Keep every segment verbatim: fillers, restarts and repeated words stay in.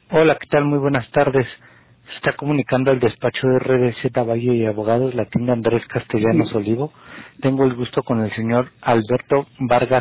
Hola, ¿qué tal? Muy buenas tardes. Se está comunicando al despacho de R D Z Valle y Abogados, la tienda Andrés Castellanos Olivo. Tengo el gusto con el señor Alberto Vargas.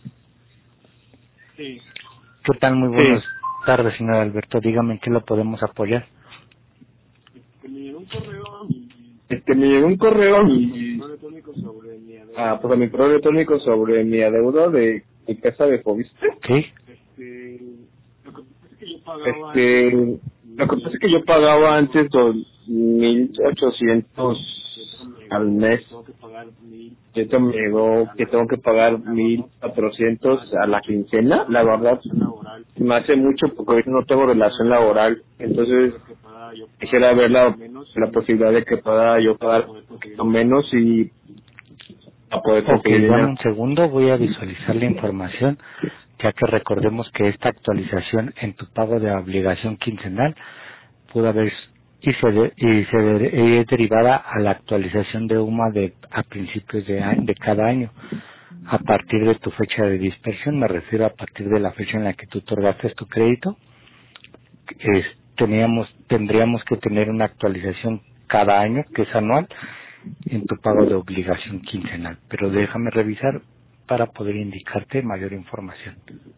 Sí, ¿Qué tal? Muy buenas sí. tardes, señor Alberto. Dígame en qué lo podemos apoyar. Que me llegó un correo a mi Este, me llegó un correo a mi correo electrónico sobre mi adeudo. Ah, pues a mi correo electrónico sobre mi adeudo de mi casa de Fobiste. ¿Sí? Este, lo que pasa es que yo pagaba Este, antes, lo que pasa es que yo pagaba antes dos mil ochocientos al mes. Tengo que pagar mil. Y esto me llegó que tengo que pagar mil cuatrocientos a la quincena. La verdad, me hace mucho porque ahorita no tengo relación laboral. Entonces, quisiera ver la, la posibilidad de que pueda yo pagar un poquito menos y a poder Ok, conseguir dame dinero. un segundo. Voy a visualizar la información, ya que recordemos que esta actualización en tu pago de obligación quincenal pudo haber y se, de- y se de- y es derivada a la actualización de U M A de a principios de, año, de cada año. A partir de tu fecha de dispersión, me refiero a partir de la fecha en la que tú otorgaste tu crédito, es- teníamos, tendríamos que tener una actualización cada año, que es anual, en tu pago de obligación quincenal. Pero déjame revisar para poder indicarte mayor información.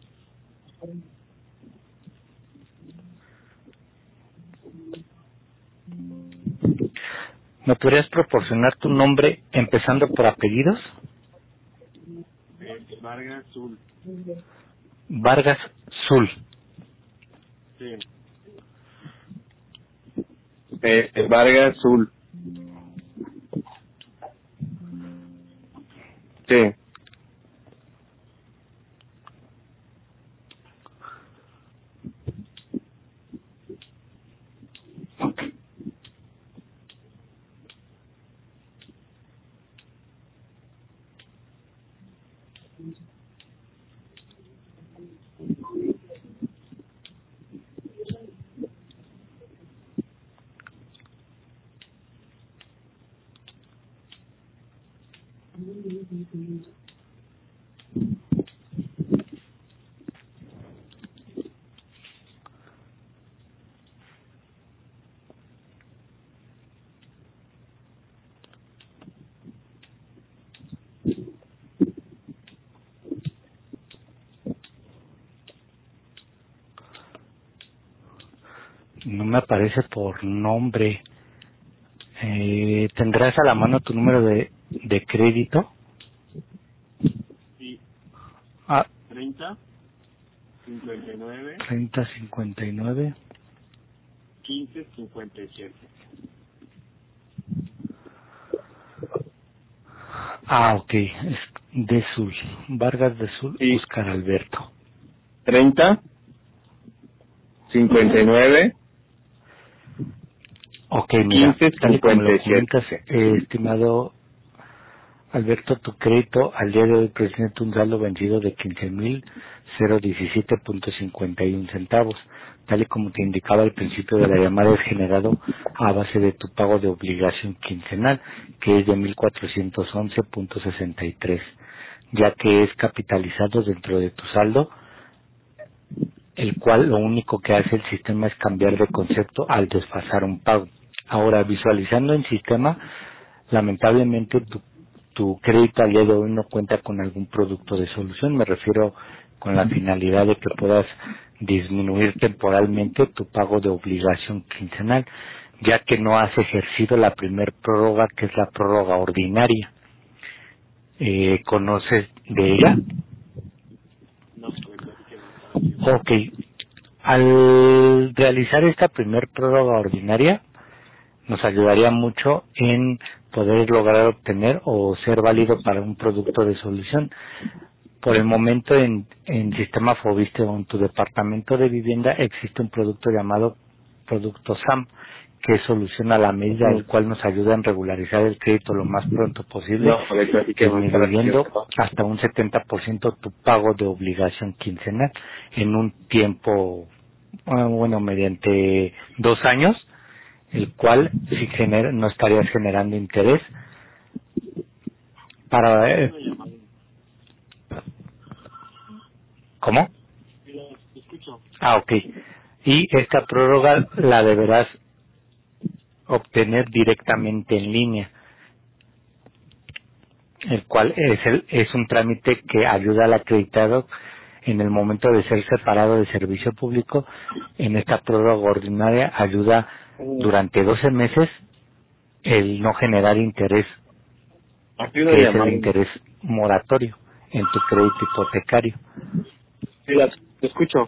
¿Me podrías proporcionar tu nombre empezando por apellidos? Eh, Vargas Zul. Vargas Zul. Sí. Eh, Vargas Zul. Sí. No me aparece por nombre. Eh, ¿Tendrás a la mano tu número de, de crédito? Sí. Ah, treinta, cincuenta y nueve, treinta cincuenta y nueve. quince, cincuenta y siete. Ah, ok. Es de Sul. Vargas de Sul, Sí. Oscar Alberto. treinta, cincuenta y nueve, Ok, mira, quince, tal y como cincuenta lo y siete. comentas, eh, estimado Alberto, tu crédito al día de hoy presenta un saldo vencido de quince mil diecisiete punto cincuenta y uno centavos. Tal y como te indicaba al principio de la llamada, es generado a base de tu pago de obligación quincenal, que es de mil cuatrocientos once punto sesenta y tres, ya que es capitalizado dentro de tu saldo, el cual lo único que hace el sistema es cambiar de concepto al desfasar un pago. Ahora, visualizando el sistema, lamentablemente tu, tu crédito al día de hoy no cuenta con algún producto de solución. Me refiero con la finalidad de que puedas disminuir temporalmente tu pago de obligación quincenal, ya que no has ejercido la primer prórroga, que es la prórroga ordinaria. Eh, ¿Conoces de ella? No, pues platíqueme para yo. Ok. Al realizar esta primer prórroga ordinaria, nos ayudaría mucho en poder lograr obtener o ser válido para un producto de solución. Por el momento en, en Sistema Fobiste o en tu departamento de vivienda existe un producto llamado Producto S A M, que es solución a la medida, el Ujú. cual nos ayuda en regularizar el crédito lo más pronto posible, No, de platíqueme para que yo disminuyendo sepa. hasta un setenta por ciento tu pago de obligación quincenal en un tiempo, ah, bueno, mediante dos años, el cual si genera, no estarías generando interés para... Es eh, una llamada. ¿Cómo? Sí, lo escucho. Ah, ok. y esta prórroga la deberás obtener directamente en línea, el cual es, el, es un trámite que ayuda al acreditado en el momento de ser separado de servicio público. En esta prórroga ordinaria ayuda durante doce meses el no generar interés, que es el interés moratorio en tu crédito hipotecario. Sí, la te escucho.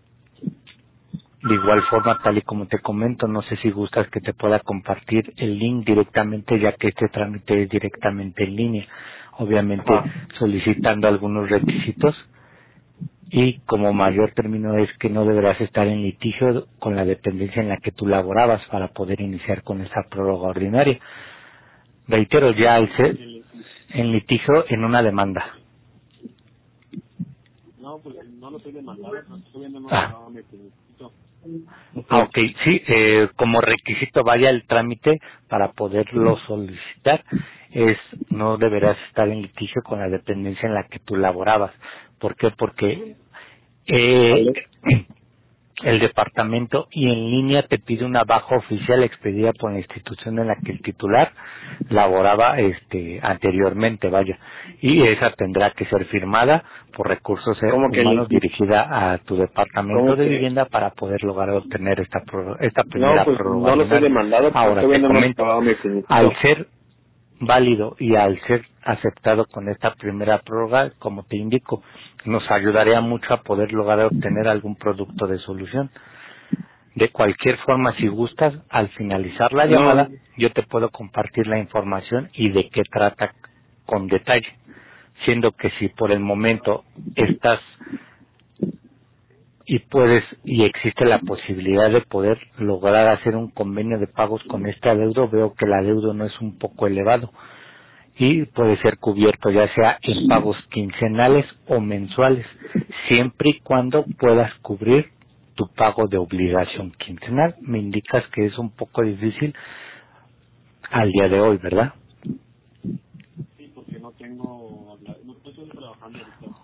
De igual forma, tal y como te comento, no sé si gustas que te pueda compartir el link directamente, ya que este trámite es directamente en línea, obviamente Ajá. solicitando algunos requisitos, y como mayor término es que no deberás estar en litigio con la dependencia en la que tú laborabas para poder iniciar con esa prórroga ordinaria. Reitero, ya al ser en litigio en una demanda. No, pues no lo estoy demandando, no estoy viendo no Ah. me necesito. Ah, ok, sí, eh, como requisito vaya el trámite para poderlo solicitar, es no deberás estar en litigio con la dependencia en la que tú laborabas. ¿Por qué? Porque eh, el departamento y en línea te pide una baja oficial expedida por la institución en la que el titular laboraba este anteriormente, vaya, y esa tendrá que ser firmada por recursos humanos dirigida a tu departamento de que? vivienda para poder lograr obtener esta pro, esta primera No, pues prórroga. no lo estoy demandado, Ahora te comento, al ser válido y al ser aceptado con esta primera prórroga, como te indico, nos ayudaría mucho a poder lograr obtener algún producto de solución. De cualquier forma, si gustas, al finalizar la llamada, no. yo te puedo compartir la información y de qué trata con detalle, siendo que si por el momento estás y puedes y existe la posibilidad de poder lograr hacer un convenio de pagos con este adeudo, veo que el adeudo no es un poco elevado y puede ser cubierto ya sea en pagos quincenales o mensuales, siempre y cuando puedas cubrir tu pago de obligación quincenal. Me indicas que es un poco difícil al día de hoy, ¿verdad? Sí, porque no tengo, no estoy trabajando ahorita.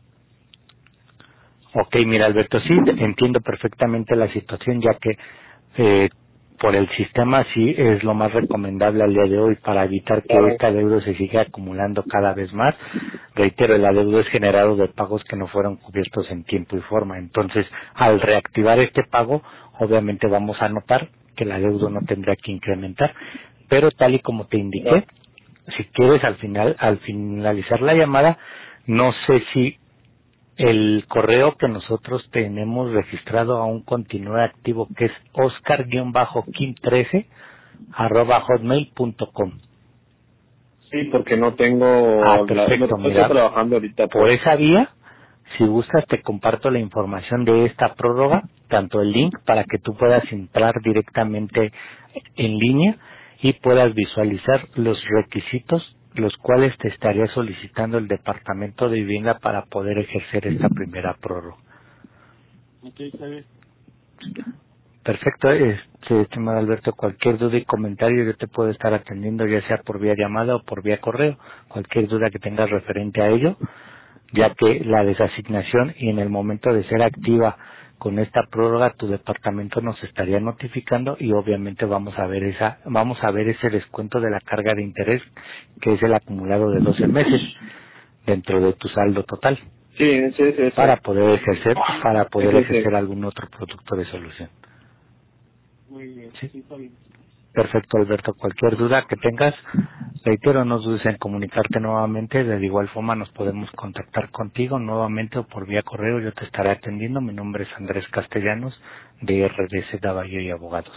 Ok, mira Alberto, sí, entiendo perfectamente la situación, ya que eh, por el sistema sí es lo más recomendable al día de hoy para evitar que claro. este adeudo se siga acumulando cada vez más. Reitero, el adeudo es generado de pagos que no fueron cubiertos en tiempo y forma. Entonces, al reactivar este pago, obviamente vamos a notar que el adeudo no tendrá que incrementar, pero tal y como te indiqué, si quieres al final, al finalizar la llamada, no sé si el correo que nosotros tenemos registrado aún continúa activo, que es oscar kim trece arroba hotmail punto com. Sí, porque no tengo... Ah, perfecto, no, no mira, estoy trabajando ahorita. Por esa vía, si gustas, te comparto la información de esta prórroga, tanto el link para que tú puedas entrar directamente en línea y puedas visualizar los requisitos los cuales te estaría solicitando el Departamento de Vivienda para poder ejercer esta primera prórroga. Ok, está bien. Perfecto, este, estimado Alberto, cualquier duda y comentario yo te puedo estar atendiendo, ya sea por vía llamada o por vía correo, cualquier duda que tengas referente a ello, ya que la desasignación y en el momento de ser activa con esta prórroga tu departamento nos estaría notificando y obviamente vamos a ver esa vamos a ver ese descuento de la carga de interés que es el acumulado de doce meses dentro de tu saldo total. Sí, sí, sí, sí. Para poder ejercer para poder sí, sí, ejercer sí. algún otro producto de solución. Muy bien, ¿Sí? sí, está bien. Perfecto, Alberto. Cualquier duda que tengas, reitero, no dudes en comunicarte nuevamente. De igual forma nos podemos contactar contigo nuevamente o por vía correo. Yo te estaré atendiendo. Mi nombre es Andrés Castellanos, de R D C Davallo y Abogados.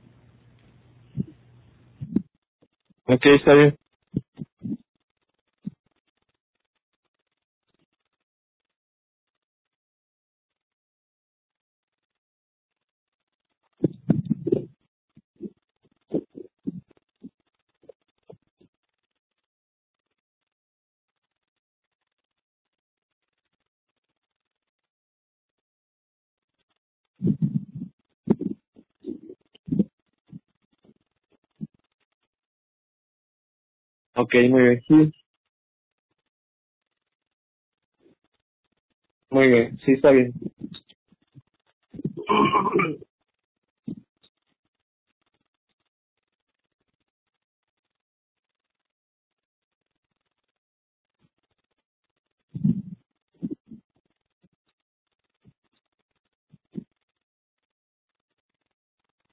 Ok, está bien. Ok, muy bien. Sí. Muy bien, sí, está bien.